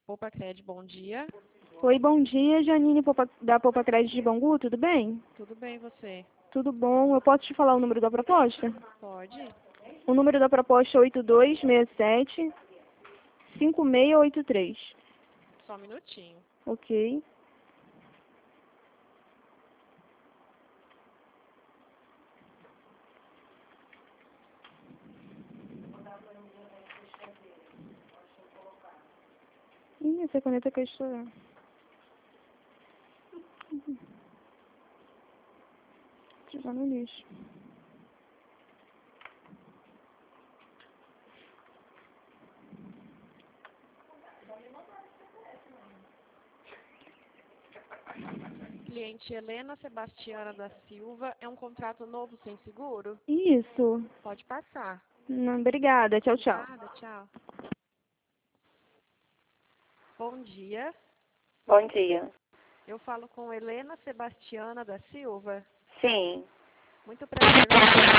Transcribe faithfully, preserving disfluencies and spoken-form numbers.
Popacred, bom dia. Oi, bom dia, Janine Popa- da Popacred de Bangu, tudo bem? Tudo bem, você? Tudo bom. Eu posso te falar o número da proposta? Pode? O número da proposta é oito dois seis sete, cinco seis oito três. Só um minutinho. Ok. Ih, essa caneta quer estourar. Jogar no lixo. Cliente Helena Sebastiana da Silva, é um contrato novo sem seguro? Isso. Pode passar. Não, obrigada. Tchau, tchau. Nada, tchau. Bom dia. Bom dia. Eu falo com Helena Sebastiana da Silva. Sim. Muito prazer.